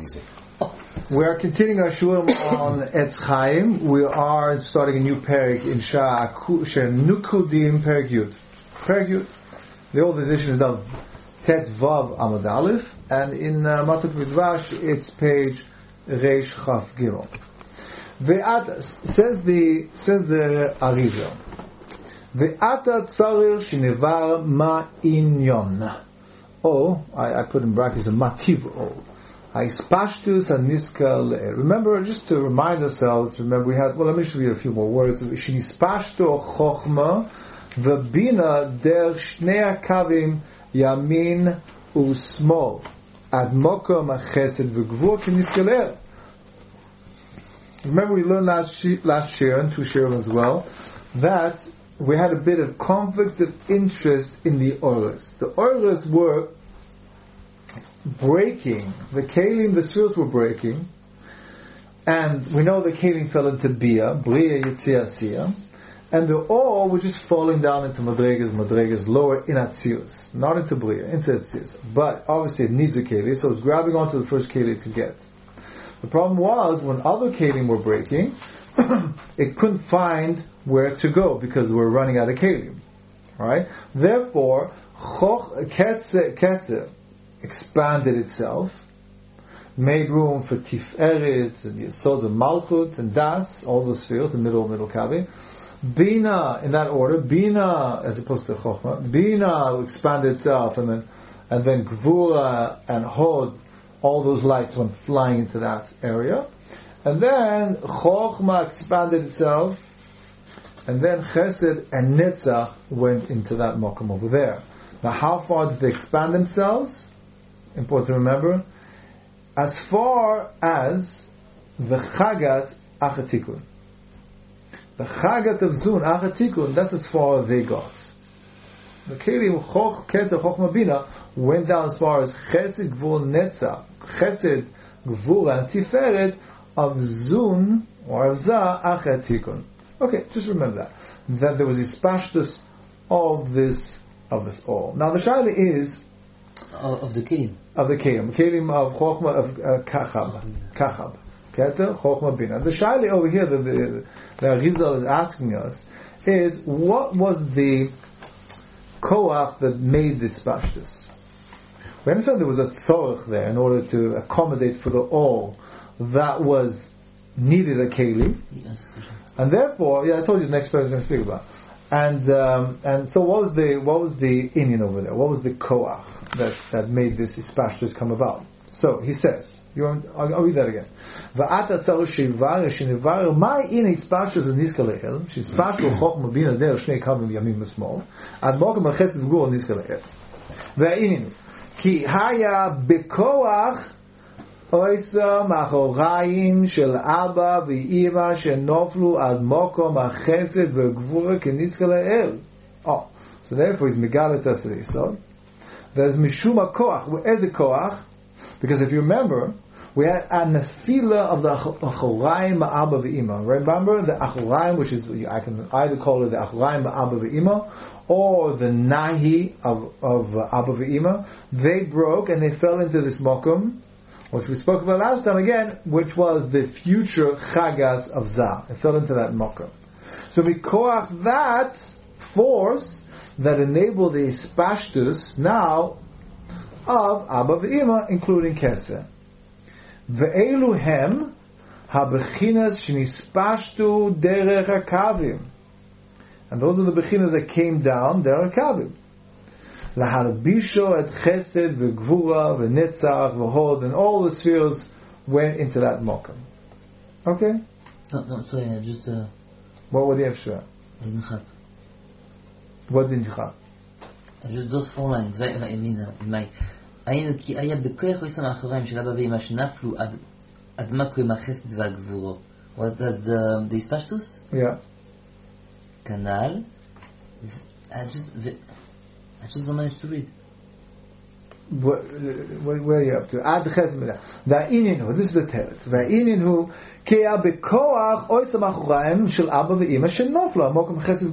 We are continuing our shurim on Etz Chaim. We are starting a new parak in Nukudim Parak Yud. Parak Yud. The old edition is of Tet Vav Amud Aleph, and in Matot Midvash it's page Reish Chaf Gimel. Says the Arizal. Ve'ata tzarir shnevar ma inyon. Oh, I put in brackets a mativ o. Remember, just to remind ourselves, we had, let me just read a few more words. Shnispashto chochma v'bina der shnei kavim yamin usmol ad mokom achesed v'gvur k'niskeler. Remember, we learned last year and two shirim as well that we had a bit of conflict of interest in the oros. The oros were breaking, the kelim, the spheres were breaking, and we know the kelim fell into bia, bria, yitzia, siya, and the all were just falling down into madregas lower in atzius, not into bria, into atzius. But obviously it needs a kelim, so it's grabbing onto the first kelim it could get. The problem was when other kelim were breaking, it couldn't find where to go because we're running out of kelim. Right? Therefore, Keser expanded itself, made room for Tiferet and Yesod and Malchut and Das, all the spheres, the middle kavi. Bina, in that order, Bina as opposed to Chochma, Bina expanded itself, and then Gvura and Hod, all those lights went flying into that area. And then Chochma expanded itself, and then Chesed and Netzach went into that Mokum over there. Now how far did they expand themselves? Important to remember. As far as the Chagat Achatikun. The Chagat of Zun Achatikun, that's as far as they got. The Kelim Choch Keter Chochma Bina went down as far as Chesed Gvur Netzach, Chesed Gvur and Tiferet of Zun or of Za Achatikun. Okay, just remember that there was a spashtus of this all. Now the shaila is of the kelim of Chochma of Kachab, Keter Chochma Bina. The shaila over here that the Arizal is asking us is what was the koach that made this spashtus? We understand there was a tzorach there in order to accommodate for the all that was needed a kelim. Yes. And therefore, I told you the next person is going to speak about. And so what was the Indian over there? What was the koach that made this ispashtus come about? So he says, I'll read that again. Va'ata tzaru shevar shenivar my in ispashtus niska lehel sheispashtu chochma bina der shnei kavim yamin v'smol ad mokem b'chesed v'gur niska lehel va'inin ki haya bekoach Oisa machorayim shel Abba v'Ima shenoflu ad mokom hachesed v'gvura k'nitzka le'el. Oh, so therefore he's megalit us today. So there's mishum koach. Where's the koach? Because if you remember, we had a nefila of the achorayim Abba v'Ima. Remember the achorayim, which is I can either call it the achorayim Abba v'Ima or the nahi of Abba v'Ima. They broke and they fell into this mokom, which we spoke about last time again, which was the future chagas of Zah. It fell into that mokum. So we koach that force that enabled the spashtus now of Abba v'Ima, including Keser. Ve'elu hem habechinas shnispashtu derech hakavim. And those are the bechinas that came down derech hakavim. Laharbisho et Chesed v'Gvura v'Netzach v'Hod, and all the spheres went into that mokum. Okay? No, sorry, just what were the extra? What didn't you have? Just those 4 lines. היינו כי היה בכוח ויסם האחריים של אבא ואמא שנפלו עד מקו עם החסד והגבורו. Was that the Ispashtus? Yeah. כנ"ל. I just don't manage to read. Where are you up to? Ad chesed. Va'inin hu. This is the teretz. Va'inin hu ki ya bekoach oisam achorayim shel Abba ve'Ima shenofla mokum chesed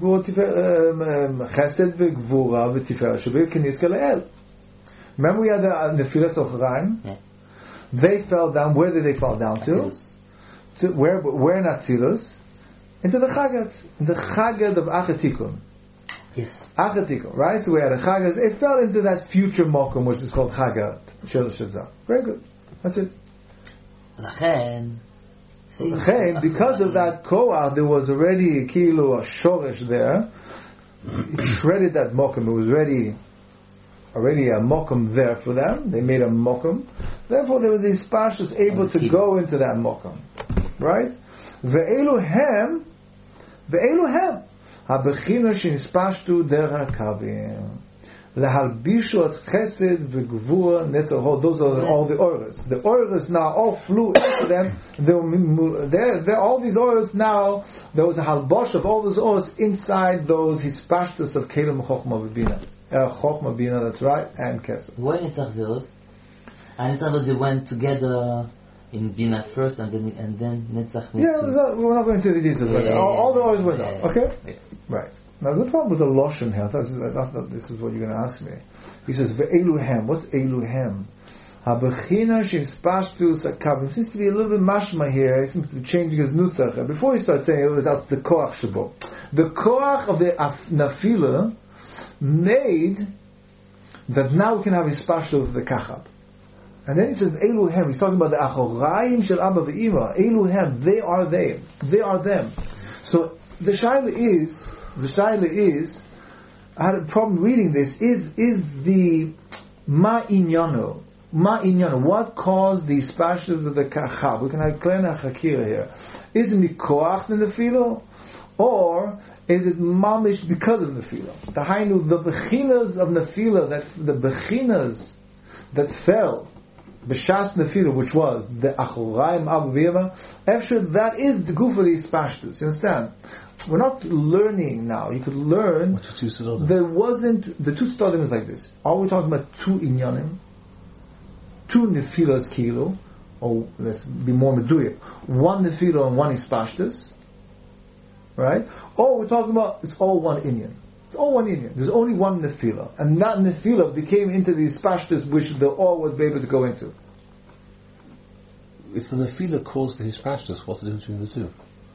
v'gvura v'tiferet shebir k'niska le'el. Remember we had the nefilas achorayim? Yeah. They fell down. Where did they fall down to? Atzilus. To where in Atzilus? Into the Chagad. The Chagad of Achatikun. Yes. Achatikun, right? So we had a Chagad. It fell into that future Mokum, which is called Chagad. Shel Shazah. Very good. That's it. Lachen. Because of that Koah, there was already a kilo, a shoresh there. It shredded that mokum. It was already a mokum there for them. They made a mokum. Therefore, there was these pashas able to go into that mokum. Right? Ve'eluhem, habechina shenispashtu derech hakavim. Lehalbishu at chesed v'gvura netzahod. Those are all the oros. The oros now all flew into them. All these oros now, there was a halbosh of all those oros inside those hispashtus of kelim chokhmah v'bina. Chokhmah bina, that's right, and kesed. Why Netzach Zerot? And Netzach, they went together in Bina first, and then Netzach. We're not going into the details right now. All the oros went up. Okay? Yeah. Right. Now the problem with the Lashon here, I thought this is what you're going to ask me. He says, Ve'eluhem. What's Eluhem? Habechina shenispashtu sakavim. Seems to be a little bit mashma here. He seems to be changing his nusach. Before he starts saying it was out the koach shabo. The koach of the nafila made that now we can have hispashtu of the kachab. And then he says, Eluhem. He's talking about the achorayim shel Abba ve'ima. Eluhem. They are they. They are them. So the shaila is, I had a problem reading this, is the ma'inyano. What caused the spashes of the kachab? We can have klena chakira here. Is it mikoach in the filo? Or is it mamish because of the filo? The hainu, the bechinas of the filo, the bechinas that fell, b'shas nefila, which was the achorayim abu v'yeva, after that is the goof of these spashtus. You understand? We're not learning now. You could learn. There wasn't the two stadim is like this. Are we talking about two inyanim, two nefilas kilo, or let's be more meduyik, one nefila and one ispashtus, right? Or we're talking about it's all one inyan. It's all one inyan. There's only one nefila, and that nefila became into the ispashtus which the all was able to go into. If the nefila caused the hispashtus, what's the difference between the two?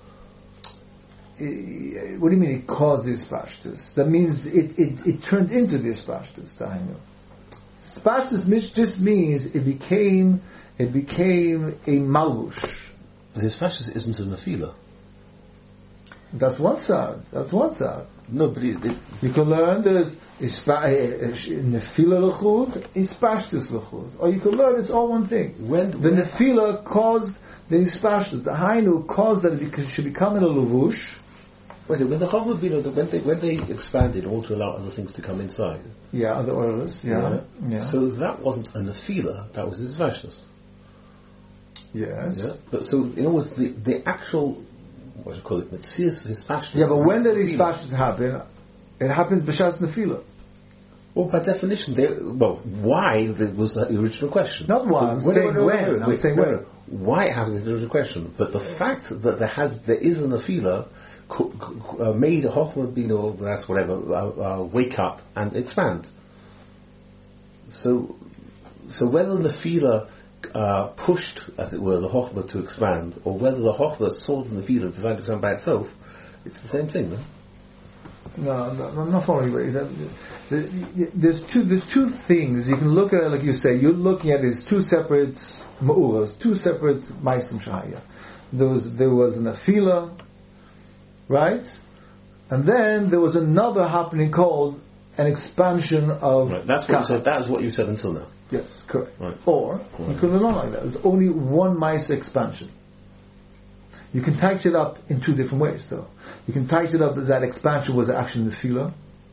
What do you mean it caused this pashtus? That means it turned into this pashtus. Pashtus just means it became a malbush. The hispashtus isn't a nefila. That's one side. No, but you can learn there's nefila l'chut, hispashtus l'chut, or you can learn it's all one thing. The nefila caused the hispashtus. The hainu caused that it should become in a levush. When the Chokhmah Bina, when they expanded all to allow other things to come inside. Yeah, other oils. Yeah. So that wasn't a nefila, that was his vashtus. Yes. Yeah. But so in other words, the actual, what do you call it, Metzias his vashtus. Yeah, but when did these vashtus happen? It happens b'shas nefila. Well, by definition, why was that the original question? Not why. I'm saying when. I'm saying when. Why it happens is the original question. But the fact that there is a nefila made a Chokhmah Bina, that's whatever, wake up and expand. So whether the nefila pushed, as it were, the Chokhmah to expand, or whether the Chokhmah saw the nefila designed to expand by itself, it's the same thing, no? No, I'm not following you. There's two things you can look at it, like you say. You're looking at it as two separate ma'uras, two separate ma'asim shahaya. There was an nefila, right? And then there was another happening called an expansion of. Right. That's what you said. That is what you said until now. Yes, correct. Right. Or you could learn like that. There's only one ma'aser expansion. You can touch it up in two different ways, though. You can touch it up as that expansion was actually nefila,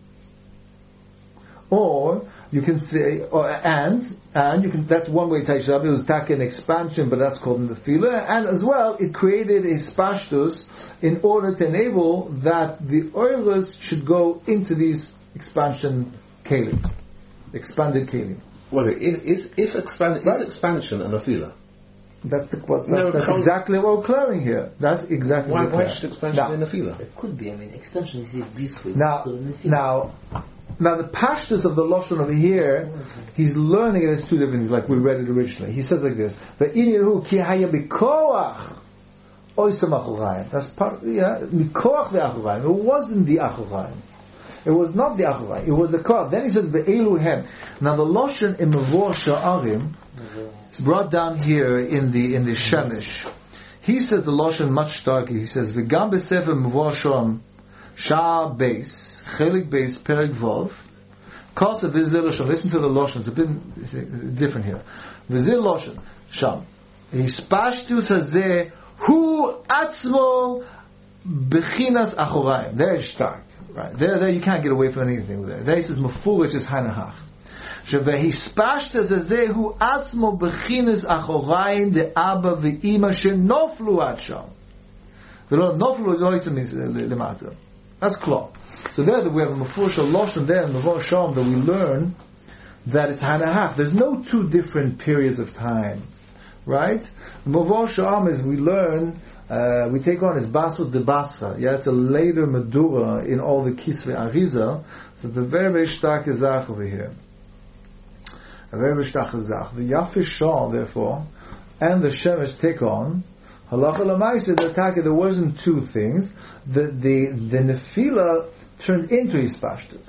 or you can say, and you can. That's one way to touch it up. It was an expansion, but that's called nefila, and as well, it created a spashtus in order to enable that the oilers should go into these expansion kelim, expanded kelim. Well, is expansion a nefila? That's exactly what we're clearing here. That's exactly why should expansion be a nefila? It could be. I mean, expansion is this way. Now, Now the pashtus of the Lashon over here, he's learning it as two different things, like we read it originally. He says like this: "Ve'inyahu ki haya b'koach oisam achol chayim." That's part, mikoach ve'achol chayim. It wasn't the achol chayim. It was not the achol chayim. It was the koach. Then he says ve'elu hem. Now the Lashon in Mavor Sha'arim, it's brought down here in the Shemesh. He says the Lashon much darker. He says v'gam b'sefer Mavor Sha'am Shah Beis. Chelik Beis Perek Vov. Kosa Vizir Lashon. Listen to the Lashon. It's a bit different here. Vizir Lashon Sham. Hispashtus Hazeh Hu Atzmo Bechinas Achorayim. There is stark. Right there you can't get away from anything with that. There he says Mefurish is Hanahach. Hispashtus Hazeh Hu Atzmo Bechinas Achorayim De Abba Ve'ima Shenoflu Atsham. V'lo Noflu Yoysim is Lemata. That's klar. So there we have a Mefurish Lashon there in Mavor Sham that we learn that it's Hanahach. There's no two different periods of time, right? Mavor Sham is we learn, we take on is Basur de Basra. Yeah, it's a later Medura in all the Kisvei Ariza. So the very, very stark Zach over here. A very, very stark Zach. The Yafish Sham, therefore, and the Shemesh take on Halacha Lamaisa, there wasn't two things. The Nefila turned into Hispashtus.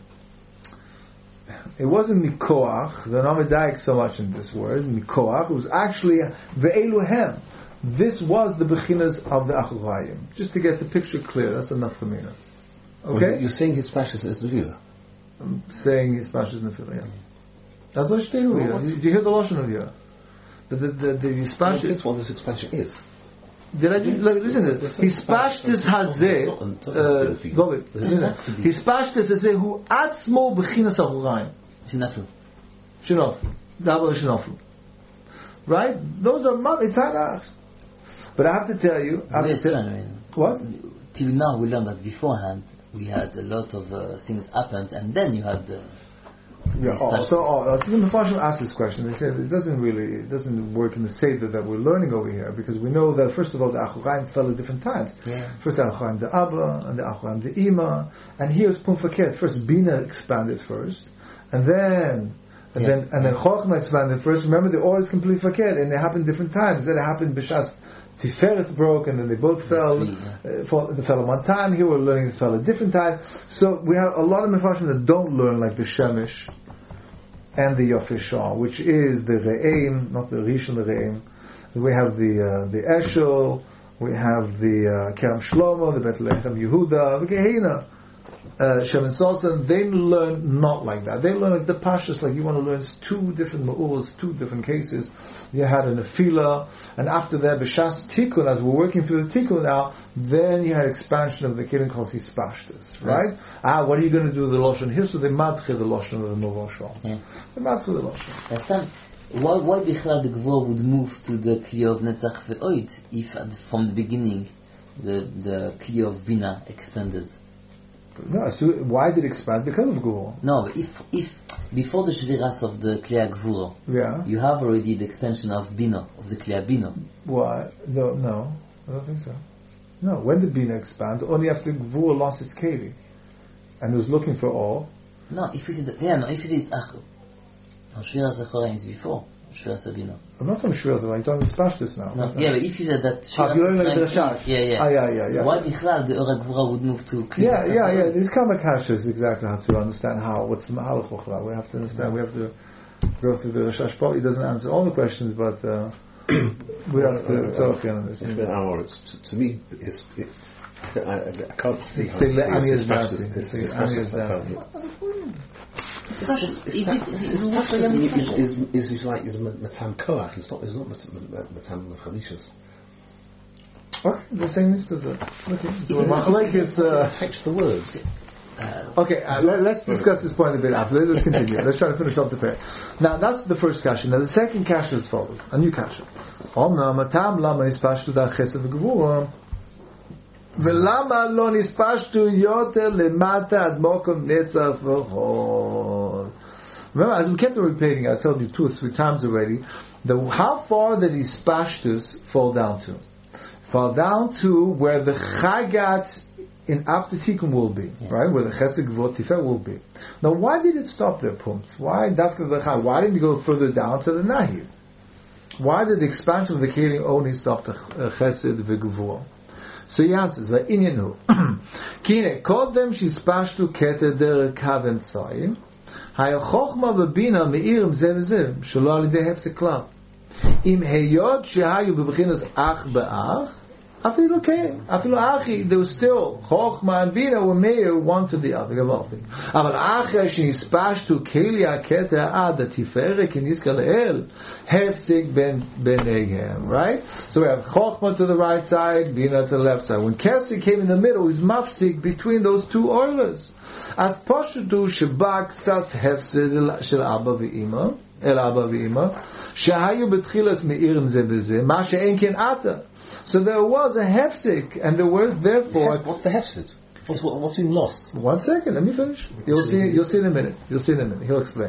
It wasn't Mikoach, the Namadaik so much in this word, Mikoach, it was actually Ve'eluhem. This was the Bechinas of the Achol Chayim. Just to get the picture clear, that's enough for me now. Okay? Well, you're saying Hispashtus is Nefila? I'm saying Hispashtus Nefila, yeah. That's what you do here. Did you hear the Lashon of here? The Hispashtus... That's what this expansion is. Did I listen to this? Hispashtus hazeh, Hispashtus hazeh hu atzmo b'chinas achorayim. Shinoflu. Double Shinoflu. Right? Those are it's Hanach. But I have to tell you. What? Till now we learned that beforehand we had a lot of things happened, and then you had the. So the Mepharshim asked this question. They said it doesn't work in the Seder that we're learning over here, because we know that first of all the Achol Chayim fell at different times. Yeah. First the Achol Chayim the Abba and the Achol Chayim the Ima, and here's Pum Faket. First Bina expanded first, and then Chochma expanded first. Remember, the order is completely Faket, and they happened different times. Then it happened B'Shas Tiferes broke, and then they both fell. They fell at one time. Here we're learning it fell at different times. So we have a lot of Mepharshim that don't learn like the Shemesh and the Yafishah, which is the Re'im, not the Rishon, the Re'im. We have the Eshel, we have the Kerem Shlomo, the Bethlehem Yehuda, the Gehenna, Shem and Sosan. They learn not like that. They learn like the Pashas, like you want to learn two different Ma'uls, two different cases. You had a Nefila, and after that, B'Shas Tikkun, as we're working through the Tikkun now, then you had expansion of the Kiddin called Hispashtus, right? What are you going to do with the Lashon here? So they madche the Lashon of the Mavor Sham. They madche the Lashon. Why Bichlal the Gvor would move to the Kli of Netzach Ve'oid if from the beginning the Kli of Bina expanded? No, so why did it expand? Because of Gvur. No, if before the Shviras of the Kli Gvur, you have already the expansion of Bina, of the Kli Bina. Why? No, I don't think so. No, when did Bina expand? Only after Gvur lost its Keli and was looking for all. No, if you see if you see it's Achel. No, Shviras Achorayim is before Shviras Bina. I'm not talking Shviras, I'm talking Hispashtus now. No, yeah, but if you said that Shviras Achorayim, yeah. So why Bichlal the Ora Gvura would move to Kli? Yeah. These Kamakashas is exactly how to understand what's the Mahalach B'chlal. We have to understand. We have to go through the Rashash. Probably doesn't answer all the questions, but we have to talk on this. It's been hours. To me, I can't see how is like Matan Koach. It's not Matan Chalishas. Okay, the same is okay. So Machalek is text the words. Okay, let's discuss this point a bit after. Let's continue. Let's try to finish off the pair. Now that's the first kasha. Now the second kasha is follows. A new kasha. Matam lama ispashtu da chesed v'gevura. Velama lo nispashtu yoter lemata ad mokom netzach v'chol. Remember, as we kept repeating, I told you 2 or 3 times already, how far did Hispashtus fall down to? Fall down to where the Chagat in after Tikkun will be, right? Where the Chesed Gvurah Tiferet will be. Now, why did it stop there, Pumps? Why didn't it go further down to the Nahi? Why did the expansion of the Kelim only stop the Chesed v'Gvurah? So he answers, "Va'inyan Kine kodem shispashtu keter derech kav emtzayim, ha'chochma v'bina meirim ze v'ze shelo al yedei hefsek klal. Im heyot shehayu b'bechinas ach be'ach, afilu achi, there was still chochma and bina were meir one to the other. Aval acher shispashtu keli keter ad tiferet kiniska le'el hefsek beneihem." Right? So we have chochma to the right side, bina to the left side. When Kesed came in the middle, is mafsik between those two oilers. As poshudu shebak sas hefsed shel abba ve'ima el abba ve'ima shahayu betchilas meirim ze b'ze ma she'en ken ata. So there was a hefsek, and there was therefore. What's the hefsed? What's been lost? 1 second, let me finish. You'll see in a minute. He'll explain.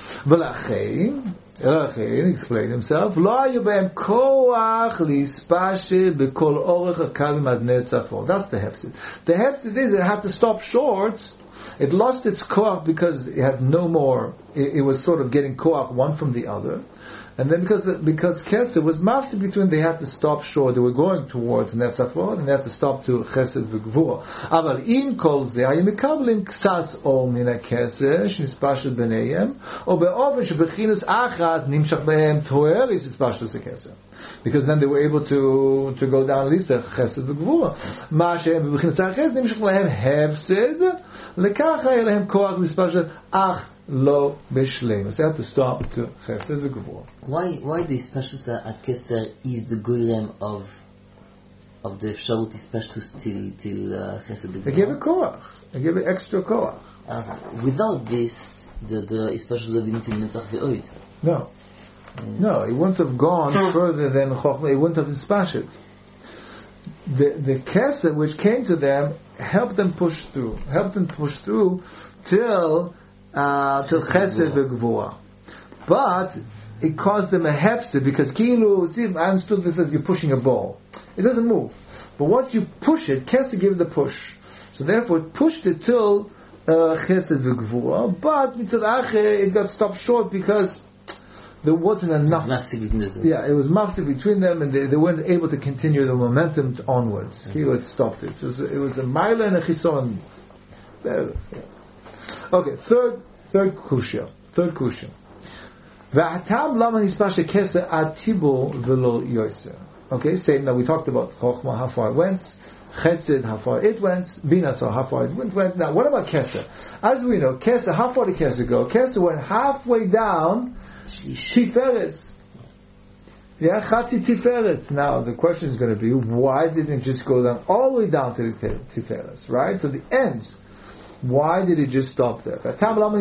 V'lachein explain himself. Lo hayu behem koach lispashel b'kol orech hakavim ad netzach. That's the hefsed. The hefsed is it had to stop short. It lost its koach because it had no more. It was sort of getting koach one from the other. And then because Kesed was mafsik between, they had to stop short. They were going towards Netzachot, and they had to stop to Chesed v'Gvurah. Aval in kol ze hayu mikablim ksas or min haKesed shenispashel b'neihem, or be'oven shebechinas achat nimshach behem toeris nispashel haKesed. Because then they were able to go down at least to Chesed v'Gvurah. Ma shehem bebechinas achat nimshach behem hefsed lekach haya lehem koach nispashel ach lo b'shleimus. They had to stop to Chesed v'Gvurah. Why the Ispashtus HaKeser is the goyrem of the Efsharut Ispashtus till Chesed v'Gvurah? They gave it koach. They gave it extra koach. Without this, the Ispashtus would have been Netzach v'Oid. No, it wouldn't have gone further than Chochmah. It wouldn't have Ispashut. The Keser which came to them helped them push through till Chesed v'Gvurah. But it caused them a hefsed because I understood this as you're pushing a ball. It doesn't move. But once you push it, Kesed give it the push. So therefore it pushed it till Chesed v'Gvurah. But it got stopped short because there wasn't enough. Yeah, it was mafsik between them, and they weren't able to continue the momentum onwards. It stopped it. It was a mila and a chison. Okay, third kushya. V'atam lama nispashe Kesed ad tibur v'lo yoser. Okay, say now we talked about Chochmah, how far it went, Chesed, how far it went, Bina, so how far it went. Now, what about Kesed? As we know, Kesed, how far did Kesed go? Kesed went halfway down Tiferet. Yeah, Chati Tiferet. Now, the question is going to be, why didn't it just go down all the way down to the Tiferet, right? So the end. Why did it just stop there? We are happy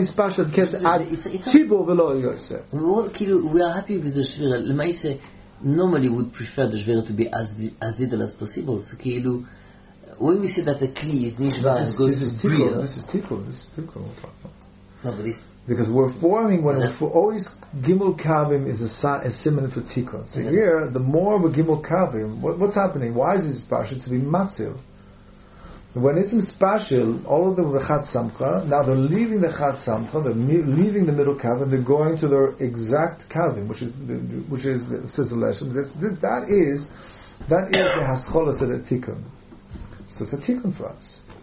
with the Shvira. Normally we would prefer the Shvira to be as little as possible. So when we say that the Kli is Nishva and goes to Bria... This is Tikkun. No, but because we're forming, always Gimel Kavim is a similar to Tikkun. So here, the more of a Gimel Kavim, what's happening? Why is this partial to be Matzil? When it's mispashil, all of them were Chat Samcha. Now they're leaving the Chat Samcha, they're leaving the middle kavim, they're going to their exact kavim, which is says the lesson. That is the hascholas of the tikkun. So it's a tikkun for us.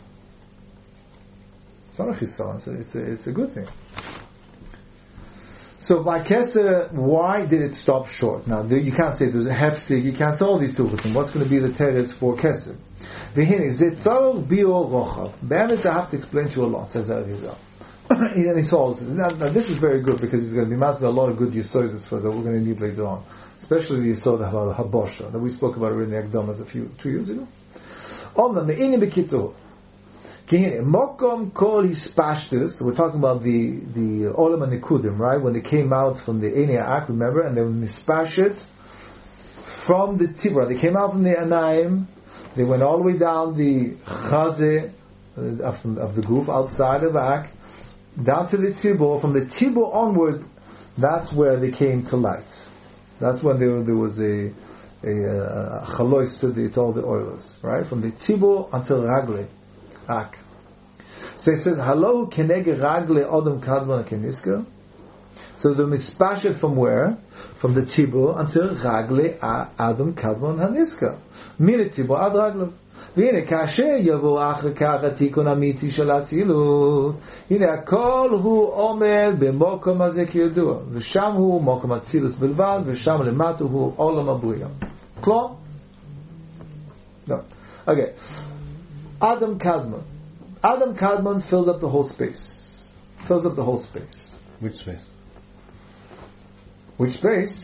It's not a chison. It's a good thing. So by Kesed, why did it stop short? Now you can't say there's a hefsig. You can't say all these two things. What's going to be the teretz for Kesed? V'hine zetzarol bio rochav. Be'emes I have to explain to you a lot, says Arizal. And he solves it. Now this is very good because he's going to be master a lot of good yisoides for that we're going to need later on, especially the yisod about habosha that we spoke about already in the Akdamas 2 years ago. Omna me'ini b'kitur. Mokom kol hispashtus. We're talking about the olam and nikudim, right? When they came out from the Einei Ak, remember, and they were mispashet from the Tibra. They came out from the Anaim. They went all the way down the Chazeh of the Guf outside of Ak, down to the Tibur. From the Tibur onward, that's where they came to light. That's when there was a chalois to all the oilers, right? From the Tibur until Ragle. Ak. So he says, Halo keneg ragle Adam Kadmon Keniska. So the mispashet from where? From the Tibur until ragle Adam Kadmon Haniska. Mine Tibur ad raglo. והנה כאשר יבוא אחר כך התיקון אמיתי של הצילות, הנה הכל הוא עומד במקום הזה כידוע, ושם הוא מקום הצילוס בלבד, ושם למטה הוא עולם הבריאה. כלום? No. Okay. Adam Kadmon fills up the whole space. Which space? Which space?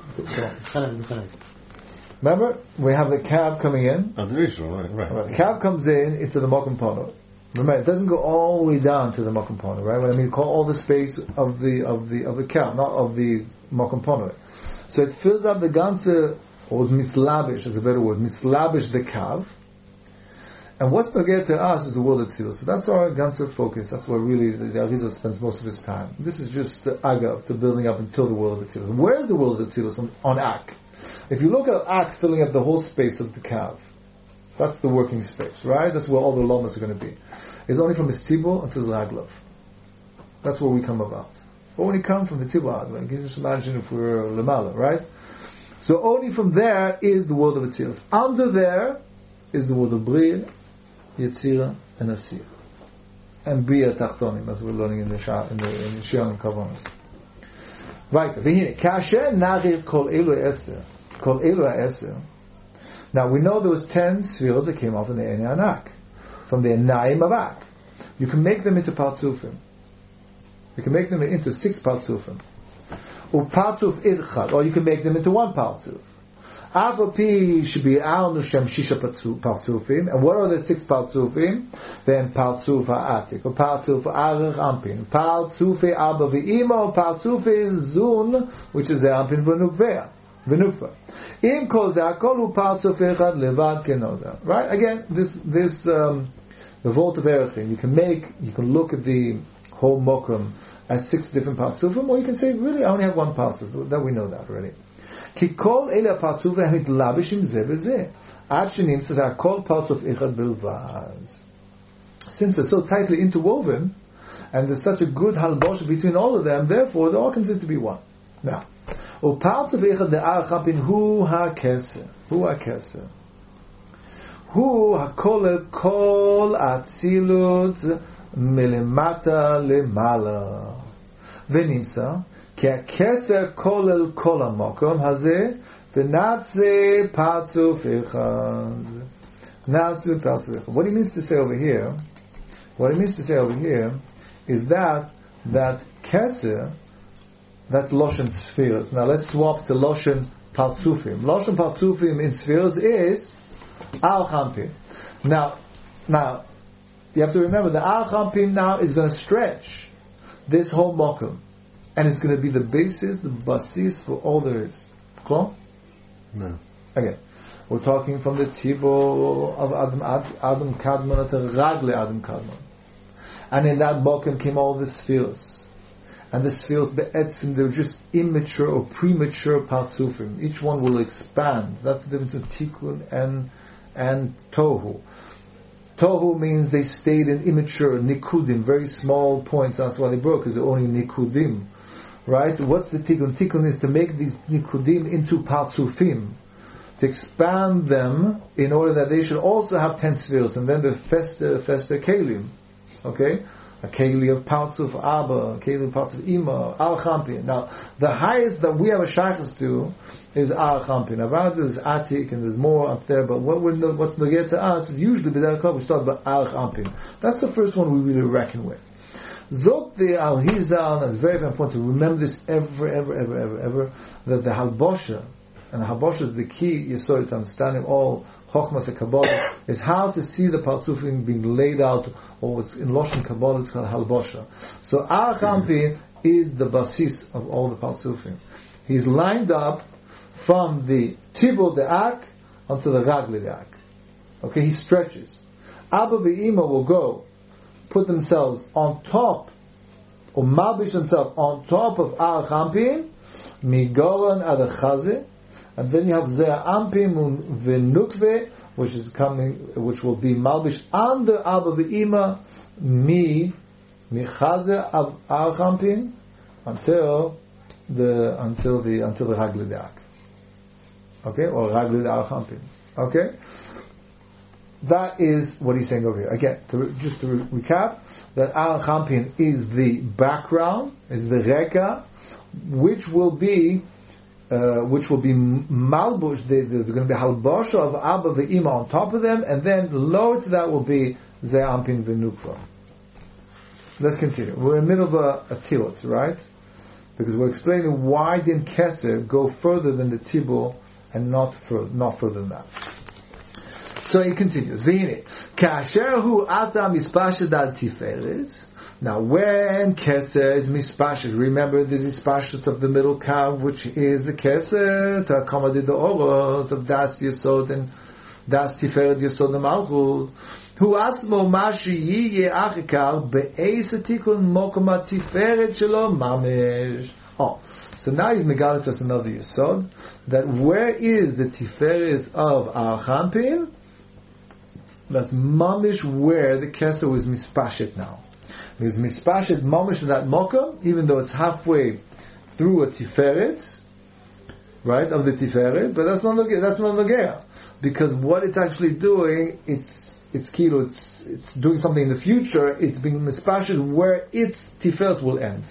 Remember, we have the cab coming in. Oh, the Rishon, right. The cab comes into the Mokum Pono. Remember, it doesn't go all the way down to the Mokum Pono, right? When I mean, call all the space of the cab, not of the Mokum Pono. So it fills up the ganze, or mislabish is a better word, mislabish the cab. And what's going to us is the world of Tzilus. So that's our ganze focus. That's where really the Arizal spends most of his time. This is just the agav, to building up until the world of Tzilus. Where's the world of Tzilus on Ak? If you look at Ak filling up the whole space of the Kav, that's the working space, right? That's where all the lomas are going to be. It's only from the Tibur until Zraglov. That's where we come about. But when we come from the Tibur, you can just imagine if we were Lamala, right? So only from there is the world of Atzilus. Under there is the world of Briya, Yetzira, and Asir. And Briya Tachtonim, as we're learning in the Shion and Kavanos. Right. Kasher Nadir Kol Elu Eser. Kol Elu Eser. Now we know there was 10 spheres that came off in the Eni Anak, from the Enayim of Ak. You can make them into Partzufim. You can make them into 6 Partzufim. Partzuf is Chad, or you can make them into 1 Partzuf. Apopi should be Arnu Shem Shisha Partzufim. And what are the 6 Partzufim? Then Partzuf Ha'atik, or Partzuf Arich Ampin, Partzuf Abba V'ima, or Partzuf Zun, which is the Ampin V'nukva. Im Kol Zakol Hu Partzuf Echad Levad Kenoda. Right? Again, this the Volt of Erechim. You can look at the whole Mokum as 6 different Partzufim, or you can say, really, I only have 1 Partzuf. That we know that already. כי כל אלה הפרצופים המתלבשים זה בזה עד שנמצא שהכל פרצוף אחד בלבד. Since they're so tightly interwoven and there's such a good halbosh between all of them, therefore they all consider to be one. Now, ופרצוף אחד דאר חפין הוא הכסר. הוא הכולל כל אצילות מלמטה למעלה ונמצא כי הכסר כולל כל המקום הזה ונעשה פרצוף אחד. What he means to say over here is that Keser, that's Loshen spheres. Now let's swap to Loshen Partzufim. Loshen Partzufim in spheres is Al Champim. Now you have to remember the Al Champim now is going to stretch this whole Mokum, and it's going to be the basis, the basis for all there is. Cool? No. Again, we're talking from the Tibur of Adam Kadmon to Ragle Adam Kadmon. And in that Mokum came all the spheres. And the spheres, be'etzim, they were just immature or premature Partzufim. Each one will expand. That's the difference between Tikkun and Tohu. Tohu means they stayed in immature, Nikudim, very small points. That's why they broke, because they're only Nikudim. Right? What's the Tikkun? Tikkun is to make these Nikudim into Partzufim, to expand them in order that they should also have 10 spheres, and then the Fester Kelim. Okay? A Keli of Partzuf Abba, a Keli of Partzuf Ima, Al Champin. Now, the highest that we have a shaykhs to is Al Champin. Now, there's Atik and there's more up there, but what's Nogeh to us is usually we start by Al Champin. That's the first one we really reckon with. Zok the Al Hizal, and it's very, very important to remember this ever, that the Halbosha, and Halbosha is the key Yesod to understanding all Chochmas and Kabbalah, is how to see the Partzufim being laid out, or what's in Loshen Kabbalah it's called Halbosha. So Al Champin is the basis of all the Partzufim. He's lined up from the Tibur de Ak onto the Ragle de Ak. Okay, he stretches. Abba Ve'ima will go, put themselves on top, or Malbish themselves on top of Al Champin, Migoran ad Chazeh, and then you have Ze'ah Ampim V'Nukve, which is coming, which will be Malbish under Abba V'Ima Michaze Al Champin until the Ragli De'ak. Okay, or Ragli Al Champin. Okay, that is what he's saying over here. Again, just to recap, that Al Champin is the background, is the Reka, which will be malbush. There's going to be halbosha of Abba Ve'ima on top of them, and then lower to that will be Ze'ah Ampin V'Nukva. Let's continue. We're in the middle of a tilot, right? Because we're explaining why didn't Keser go further than the Tibur and not further than that. So he continues. V'hine kasher hu ata mispashad al tiferet. Now, when Keser is mispashad, remember the mispashad of the middle kav, which is the Keser to accommodate the oros of das yesod and das tiferet yesod malchut. Hu atzmo mashi yiye achikar be'ez tikun mokom tiferet shelo mamish. Oh, so now he's megalit us another yesod, that where is the tiferet of our champin? That's mamish where the Keser was mispashit now. Because mispashit mamish in that mokum, even though it's halfway through a tiferet, right, of the tiferet, but that's not nogea. Because what it's actually doing, it's kilo, it's doing something in the future. It's being mispashit where its tiferet will end.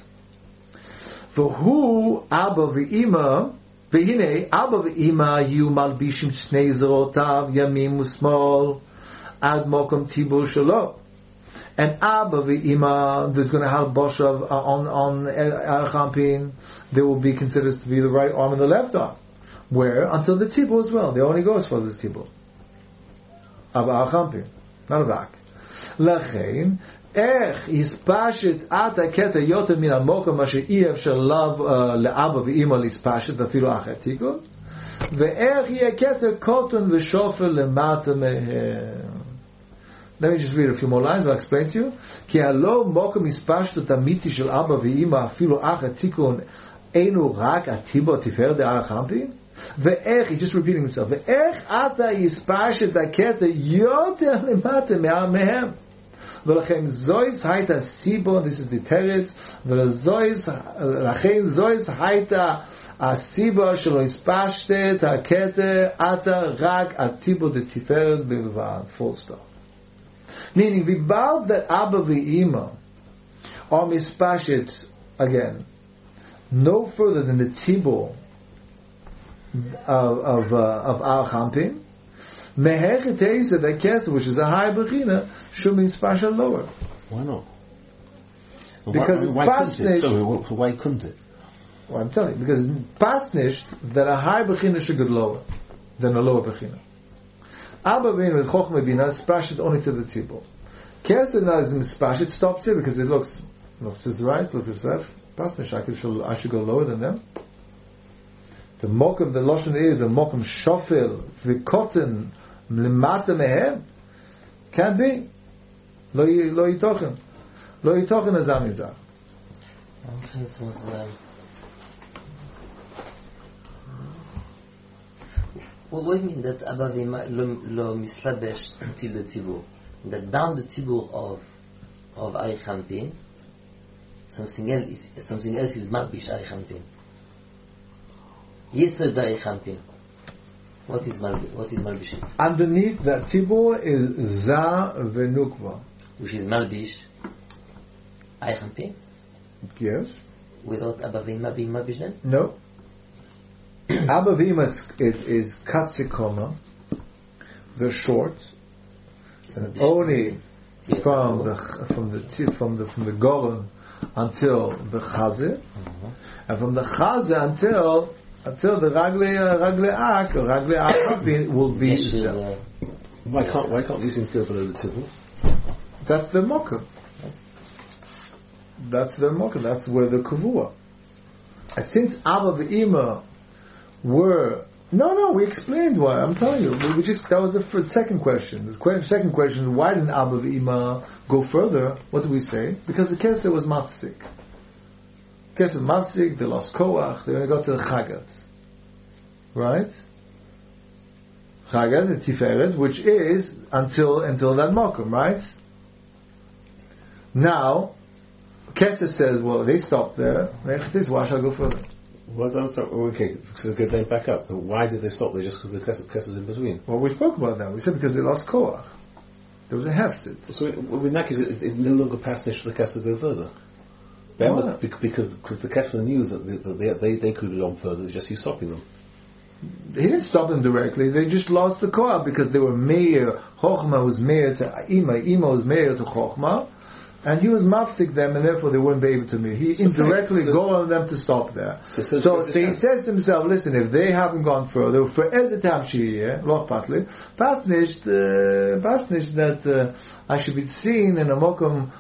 For who Abba v'Ima v'hine Abba v'Ima yu malbishim shnei zerotav yamim u'smol ad mokum tibur shelo. And Abba v'Ima, there's going to have boshav on Al Champin. They will be considered to be the right arm and the left arm. Where? Until the tibur as well. They only go as far as the tibur. Abba Al Champin, not a back. Lachein ech ispashit ata keta yoter min hamokum asher אי אפשר לאבא ואימא להספשט אפילו אחר תיקון. ואיך יהיה כתר קוטן ושופר למטה מהם. Let me just read a few more lines, I'll explain to you. כי הלא מוקם הספשטות אמיתי של אבא ואמא אפילו אחר תיקון אינו רק הטיבו תפארת דאר חמפין? ואיך, he's just repeating himself, ואיך אתה יספשט הקטע יותר למטה מהם? ולכן זויס הייתה סיבו, this is the teretz, ולכן זויס הייתה הסיבה שלא הספשת הקטע אתה רק הטיבו דתפארת בלבד, full stop. Meaning, v'bal that Abba v'Ima are mispashit, again, no further than the tibur of Al Champin, mehechet teisa that Keser, which is a high bechina, should be mispashit lower. Why not? Because why couldn't it? Well, I'm telling you, because pasnish that a high bechina should go lower than a lower bechina. Abba v'Ima with Chochmah Bina splashed only to the tibur. Keser now is mispashit, stops here because it looks to the right, looks to the left. Pasnish, I should go lower than them. The mokum, the lashon is a mokum shofel v'koten lemata mehem. Can't be. Lo yitochen azam yizach. What do you mean that Abba V'Ima lo mislabesh till the tibur? That down the tibur of Al Champin, something else is malbish Al Champin. Yesod Al Champin. What is malbish? Underneath that tibur is za v'nukva, which is malbish Al Champin. Yes. Without Abba V'Ima being malbish then? No. Abba V'Ima is katsikoma, the short, and only from the goron until the chaze, and from the chaze until the ragle ak or ragle ak will be itself. Why can't these things go below the tibur? That's the mokum. That's the mokum. That's where the kavua. And since Abba V'Ima were we explained why. I'm telling you, that was the second question. The second question is, why didn't Abba v'Ima go further? What do we say? Because the Keser was mafsik. Keser mafsik, they lost koach, they only got to the chagat. right? Chagas, the Tiferet, which is until that Mokum, right? Now, Kesser says, well, they stopped there. Why shall I go further? Well, don't stop. Okay, so then back up. So why did they stop there? Just because the Kesser's in between? Well, we spoke about that. We said because they lost Koach. There was a hefsid. So in that case, it's no longer passage for the Kesser to go further. Remember, because the Kesser knew that they could have gone further. It's just he's stopping them. He didn't stop them directly. They just lost the Koach because they were Meir. Chochma was Meir to Ima. Ima was Meir to Chochma. And he was mafsik them, and therefore they wouldn't be able to meet. He indirectly got on them to stop there. So he says to himself, listen, if they haven't gone further, for ezetam shiyeh, loch patli, pasnish that I should be seen in a mokum,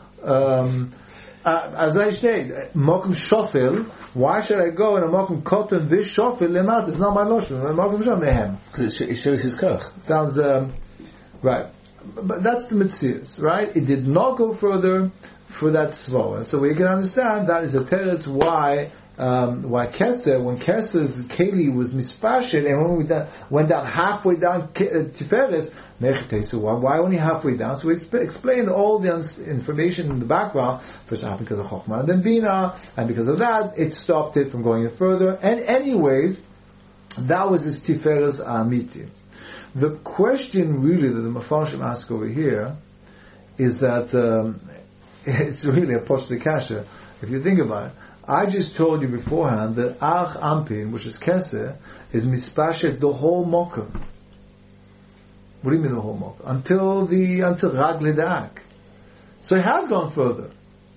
as I say, mokum shofil. Why should I go in a mokum cotton this shofil lemat? It's not my loshon. Mokum shomehem. Because it shows his kach. Sounds right. But that's the Metzius, right? It did not go further for that Tzvah. So we can understand that is a teretz why Kesser, when Kesser's Keli was mispashed, and when we went down halfway down Tiferes, why only halfway down? So we explained all the information in the background. First it happened because of Chochmah and then Bina, and because of that, it stopped it from going further. And anyways, that was his Tiferes Amiti. The question really that the Mefarshim ask over here is that it's really a poshta kasha. If you think about it, I just told you beforehand that Ach Ampin, which is Kesser, is mispashet the whole mokum. What do you mean the whole mokum? Until Rag Ledak. So it has gone further.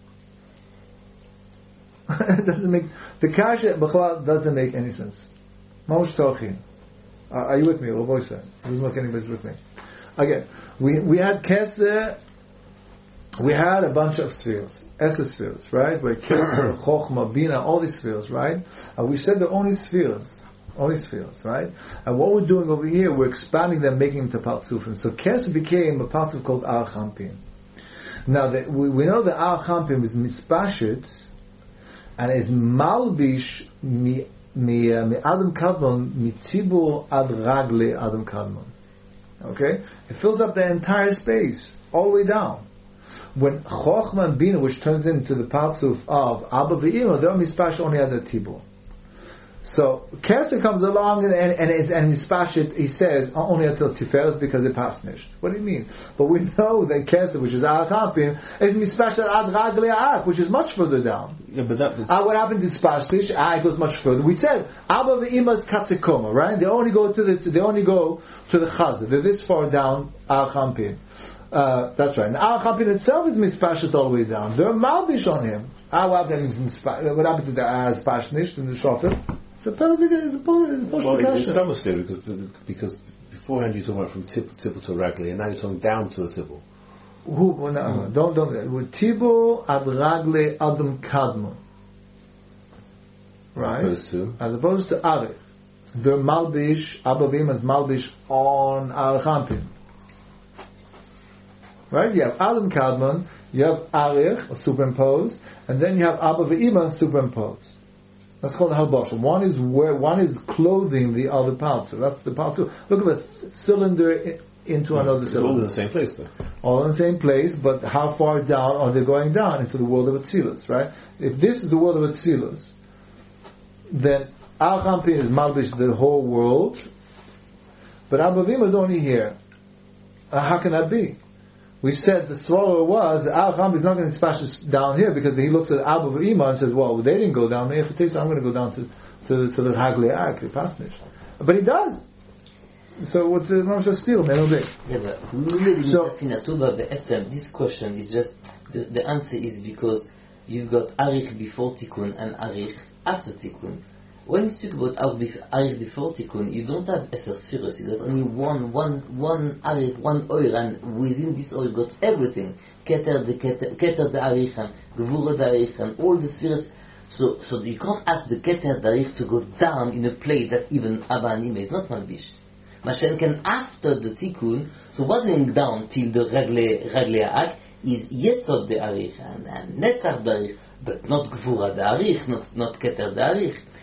It doesn't make the kasha b'chlal doesn't make any sense. Maush Tolchin. Are you with me? Or voice that? Who's not anybody's with me? Again, we had Kesser, we had a bunch of spheres, Esser spheres, right? Where Kesser, Chochmah, Bina, all these spheres, right? And we said they're only spheres, right? And what we're doing over here, we're expanding them, making them to Partzufim. So Kesser became a Partzuf called Ar Champin. Now, we know that Ar Champin is Mispashit, and is Malbish Adam Kadmon mitzibur ad ragle Adam Kadmon. Okay, it fills up the entire space all the way down. When Chochmah and Bina, which turns into the partzuf of Abba ve'Ima, they're mispash only at the tibur. So Kesser comes along and mispashit. He says only until Tiferes because it passed nisht. What do you mean? But we know that Kesser, which is Ar Champin, is mispashit ad ragle Ak, which is much further down. Yeah, but that. What happened in Spashtish? It goes much further. We said Abba ve'ima's katzekoma, right? They only go to the Chazah. They're this far down Ar Champin. That's right. And Ar Champin itself is mispashet all the way down. They're malbish on him. What happened to the Spashtish in the Shofet? It's almost there because beforehand you were talking about from Tibble to Ragli, and now you're talking down to the Tibble. Don't. Tibble ad Ragli Adam Kadmon. Right? As opposed to Arich. They're Malbish, Abba ve'Ima is Malbish on Ar Champin. Right? You have Adam Kadmon, you have Arich, superimposed, and then you have Abba ve'Ima superimposed. That's called halbosha. One is clothing the other part. So that's the part two. Look at the cylinder into another cylinder. All in the same place, though. All in the same place, but how far down are they going down into the world of Atzilus, right? If this is the world of Atzilus, then Ar Champin is malbish the whole world, but Abba ve'Ima is only here. How can that be? We said the swallow was Ar Champin is not going to splash down here because he looks at Abba ve'Ima and says, "Well, they didn't go down there. If it takes, I'm going to go down to the Hagle Ak, the Pasnish." But he does. So what's the Moshe Steel, man? Yeah, but really, this question is just the answer is because you've got Arich before Tikkun and Arich after Tikkun. When you speak about Arich before Tikkun, you don't have Eser Sfiros. You got only one Arich, one oil, and within this oil you got everything. Keter the Arich, and Gevura the Arich, and all the Sfiros. So you can't ask the Keter the Arich to go down in a plate that even Abba and Ima is not Malbish. Mashen can after the Tikkun, so what's going down till the Ragle Ak is Yesod the Arich and Netzach the Arich, but not Gevura the Arich, not Keter the Arich.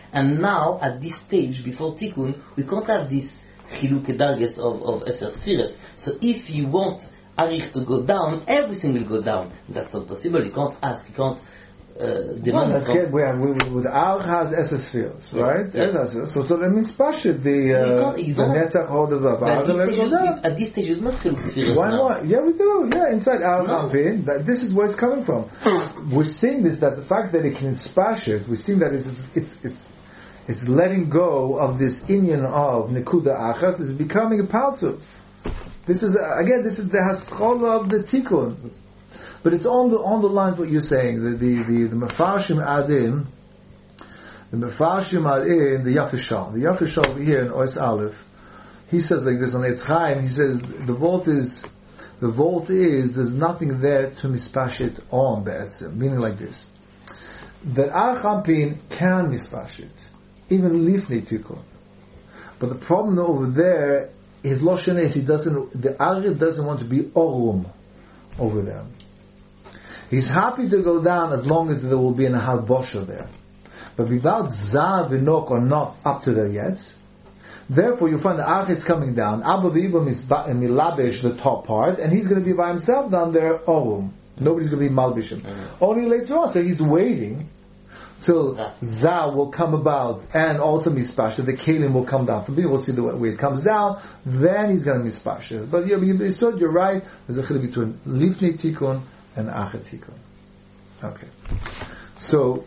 And now, at this stage, before Tikkun, we can't have this Chilukei Darges of Eser Sfiras. So if you want Arich to go down, everything will go down. That's not possible. You can't ask, you can't demand with Arich has Eser Sfiras, right? Yes. So that means Pashit, the Netzach holds up. At this stage, you not Chiluk Sfiras. Why now. not? Yeah, we do. Yeah, inside Arich Hampin, this is where it's coming from. We're seeing this, that the fact that it can spash it, we're seeing that it's letting go of this inyan of Nekuda Achas, it's becoming a palsuf. This is the Haskola of the Tikkun. But it's on the lines what you're saying. The Mefarshim Adin, the Yafishal. The Yafishal over here in Ois Aleph, he says like this on Eitz Chaim, he says the vault is there's nothing there to mispash it on Be'etzim, meaning like this. That Arich Hampin can mispash it, even Lifnei Tikkun. But the problem over there, his Loshen is the Arich doesn't want to be Orum over there. He's happy to go down as long as there will be an Halbosha there. But without Zav and Nok are not up to there yet, therefore you find the Arich is coming down, Abba V'Ibam is Milabesh, the top part, and he's going to be by himself down there, Orum. Nobody's going to be Malbishim. Only later on, so he's waiting till Zah will come about and also Mispasha, the Kalim will come down. From here we'll see the way it comes down, then he's going to Mispasha. But you're right, there's a chiluk between Lifnei Tikkun and Achet Tikkun. Okay. So,